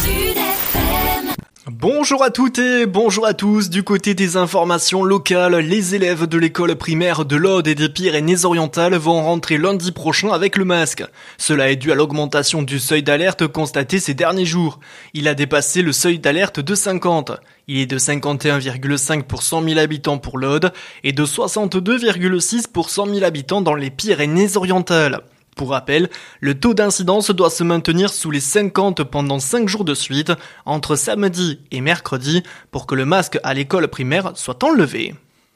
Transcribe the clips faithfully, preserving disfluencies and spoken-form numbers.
Bonjour à toutes et bonjour à tous. Du côté des informations locales, les élèves de l'école primaire de l'Aude et des Pyrénées-Orientales vont rentrer lundi prochain avec le masque. Cela est dû à l'augmentation du seuil d'alerte constaté ces derniers jours. Il a dépassé le seuil d'alerte de cinquante. Il est de cinquante et un virgule cinq pour cent mille habitants pour l'Aude et de soixante-deux virgule six pour cent mille habitants dans les Pyrénées-Orientales. Pour rappel, le taux d'incidence doit se maintenir sous les cinquante pendant cinq jours de suite, entre samedi et mercredi, pour que le masque à l'école primaire soit enlevé.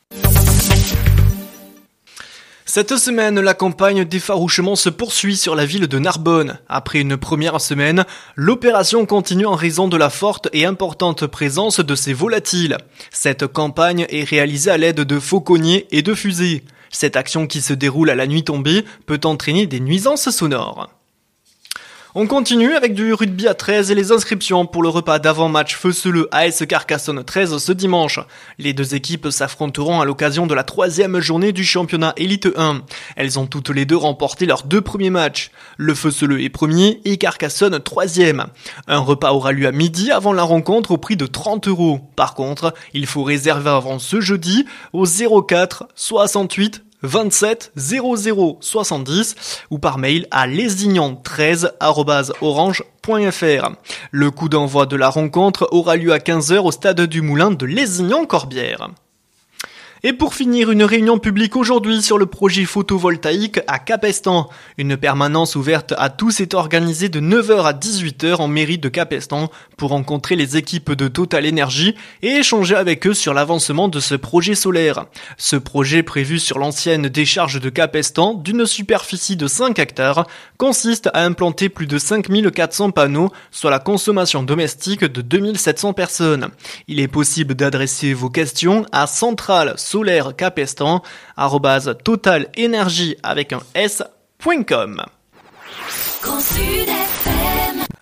Cette semaine, la campagne d'effarouchement se poursuit sur la ville de Narbonne. Après une première semaine, l'opération continue en raison de la forte et importante présence de ces volatiles. Cette campagne est réalisée à l'aide de fauconniers et de fusées. Cette action qui se déroule à la nuit tombée peut entraîner des nuisances sonores. On continue avec du rugby à treize et les inscriptions pour le repas d'avant-match Feuceleux A S Carcassonne treize ce dimanche. Les deux équipes s'affronteront à l'occasion de la troisième journée du championnat Élite un. Elles ont toutes les deux remporté leurs deux premiers matchs. Le Feuceleux est premier et Carcassonne troisième. Un repas aura lieu à midi avant la rencontre au prix de trente euros. Par contre, il faut réserver avant ce jeudi au zéro quatre soixante-huit vingt-sept zéro zéro soixante-dix ou par mail à lesignan treize arobase orange point f r. Le coup d'envoi de la rencontre aura lieu à quinze heures au stade du Moulin de Lesignan-Corbière. Et pour finir, une réunion publique aujourd'hui sur le projet photovoltaïque à Capestan. Une permanence ouverte à tous est organisée de neuf heures à dix-huit heures en mairie de Capestan pour rencontrer les équipes de Total Energy et échanger avec eux sur l'avancement de ce projet solaire. Ce projet prévu sur l'ancienne décharge de Capestan d'une superficie de cinq hectares consiste à implanter plus de cinq mille quatre cents panneaux, soit la consommation domestique de deux mille sept cents personnes. Il est possible d'adresser vos questions à centrale solaire capestan arobase total énergie avec un s point com.